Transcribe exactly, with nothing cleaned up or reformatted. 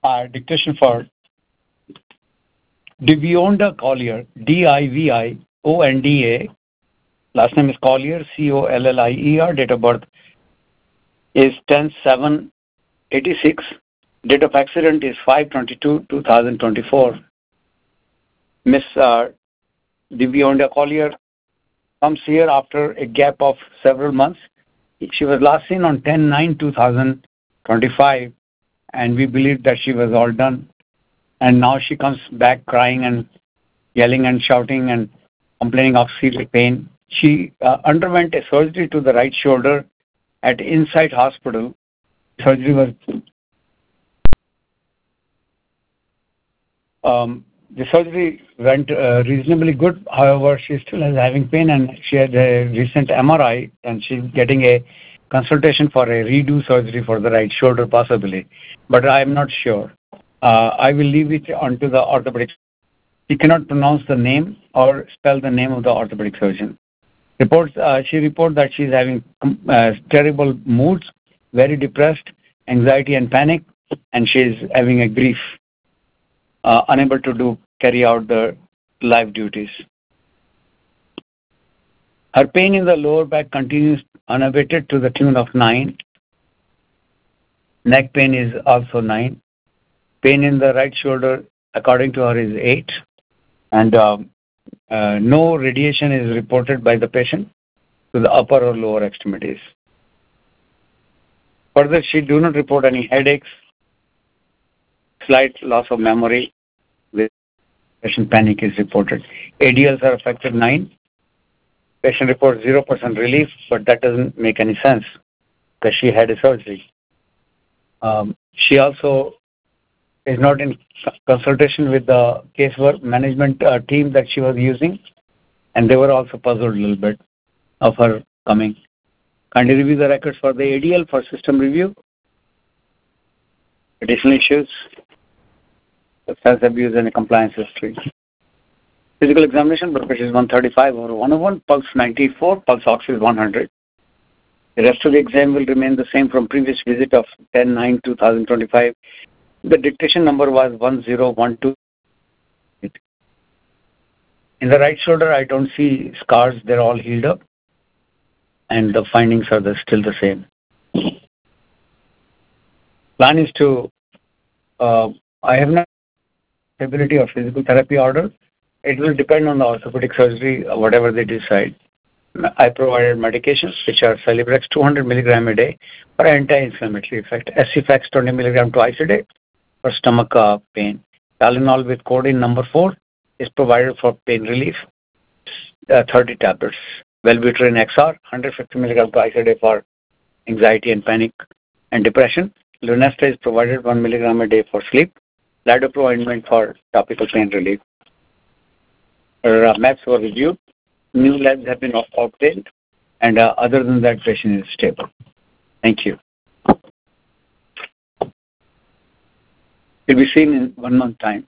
Uh, dictation for Divionda Collier, D I V I O N D A. Last name is Collier, C O L L I E R. Date of birth is ten seven eighty-six. Date of accident is five twenty-two two thousand twenty-four. Miss uh, Divionda Collier comes here after a gap of several months. She was last seen on ten nine two thousand twenty-five, and we believe that she was all done. And now she comes back crying and yelling and shouting and complaining of severe pain. She uh, underwent a surgery to the right shoulder at Insight Hospital. Surgery was um, the surgery went uh, reasonably good. However, she still is having pain, and she had a recent M R I, and she's getting a consultation for a redo surgery for the right shoulder, possibly. But I am not sure. Uh, I will leave it onto the orthopedic. She cannot pronounce the name or spell the name of the orthopedic surgeon. Reports. Uh, she reports that she's having uh, terrible moods, very depressed, anxiety and panic, and she's having a grief, uh, unable to do carry out the life duties. Her pain in the lower back continues unabated to the tune of nine. Neck pain is also nine. Pain in the right shoulder, according to her, is eight. And um, uh, no radiation is reported by the patient to the upper or lower extremities. Further, she do not report any headaches, slight loss of memory, with patient panic is reported. A D Ls are affected nine. Patient reports zero percent relief, but that doesn't make any sense because she had a surgery. Um, she also is not in consultation with the case work management uh, team that she was using, and they were also puzzled a little bit of her coming. Kindly review the records for the A D L for system review. Additional issues, substance abuse and a compliance history. Physical examination, blood pressure is one thirty-five over one oh one, pulse ninety-four, pulse ox is one hundred. The rest of the exam will remain the same from previous visit of ten nine two thousand twenty-five. The dictation number was one zero one two. In the right shoulder, I don't see scars. They're all healed up. And the findings are the, still the same. Plan is to, uh, I have no ability of physical therapy order. It will depend on the orthopedic surgery, uh, whatever they decide. I provided medications, which are Celebrex two hundred milligram a day for anti-inflammatory effect, Aciphex twenty milligram twice a day for stomach uh, pain. Tylenol with codeine number four is provided for pain relief, uh, thirty tablets. Wellbutrin X R, one hundred fifty milligram twice a day for anxiety and panic and depression. Lunesta is provided one milligram a day for sleep. Ladopro ointment for topical pain relief. Uh, maps were reviewed. New labs have been obtained, and uh, other than that, patient is stable. Thank you. Will be seen in one month time.